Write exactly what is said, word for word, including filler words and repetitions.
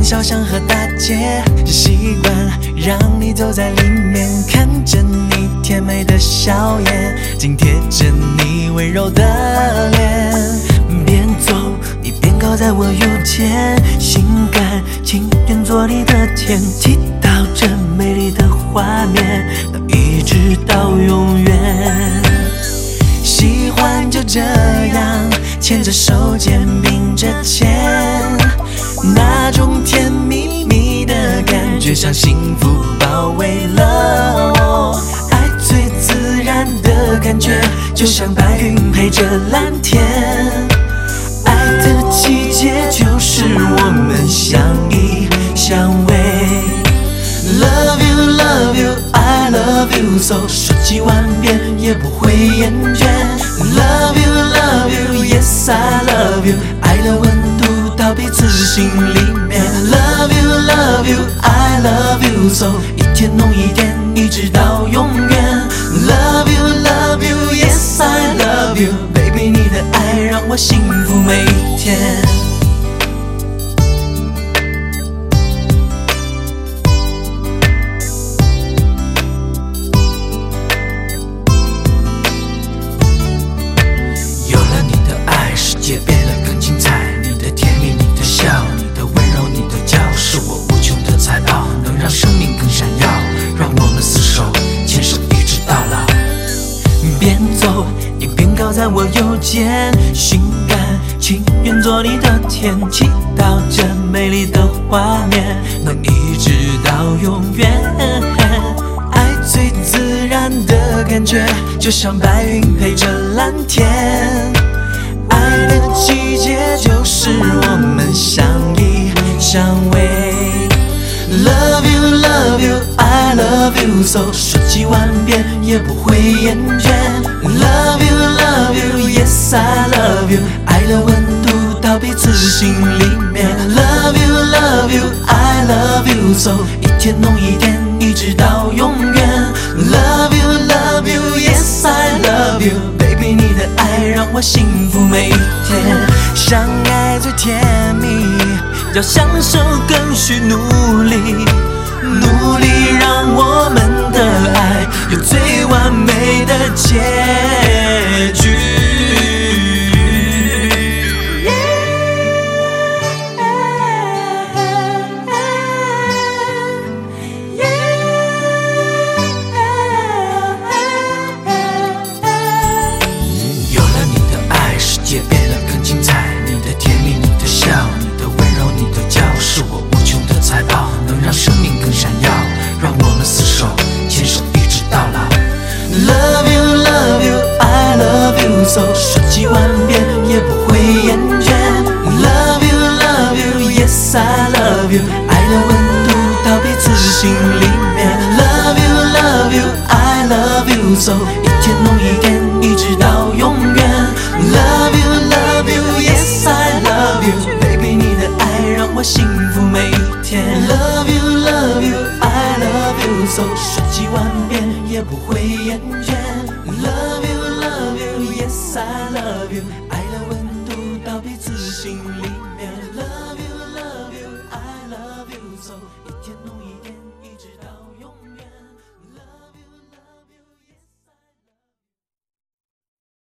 小巷和大街，习惯让你走在里面，看着你甜美的笑颜，紧贴着你温柔的脸。边走你边靠在我右肩，心甘情愿做你的天，祈祷这美丽的画面能一直到永远。喜欢就这样牵着手肩并着肩，那种甜蜜蜜的感觉像幸福包围了我，爱最自然的感觉就像白云配着蓝天，爱的季节就是我们相依相偎。 Love you, love you, I love you so， 说几万遍也不会厌倦。Love you, love you, yes I love you， 爱的温度到彼此心里面。Love you, love you, I love you so， 一天浓一点，一直到永远。Love you, love you, yes I love you， baby 你的爱让我幸福每一天。 世界变得更精彩，你的甜蜜，你的笑，你的温柔，你的娇，是我无穷的财宝，能让生命更闪耀。让我们厮守牵手一直到老。边走你边靠在我右肩，心甘情愿做你的天，祈祷这美丽的画面能一直到永远。爱最自然的感觉，就像白云配着蓝天。 爱的季节就是我们相依相偎。Love you, love you, I love you so， 说几万遍也不会厌倦。Love you, love you, yes I love you， 爱的温度到彼此心里面。Love you, love you, I love you so， 一天浓一点，一直到永远。Love you, love you, yes I love you。Baby， 你的爱让我幸福每一天，相爱最甜蜜，要享受更需努力，努力让我们的爱有最完美的结局。 世界变得更精彩，你的甜蜜，你的笑，你的温柔，你的娇，是我无穷的财宝，能让生命更闪耀。让我们厮守牵手一直到老。Love you, love you, I love you so， 说几万遍也不会厌倦。Love you, love you, yes I love you， 爱的温度到彼此心里面。Love you, love you, I love you so， 一天浓一点，一直到永远。 Love you, love you, yes I love you， baby 你的爱让我幸福每一天。Love you, love you, I love you so， 说几万遍也不会厌倦。Love you, love you, yes I love you， 爱的温度到彼此心里面。Love you, love you, I love you so， 一天浓。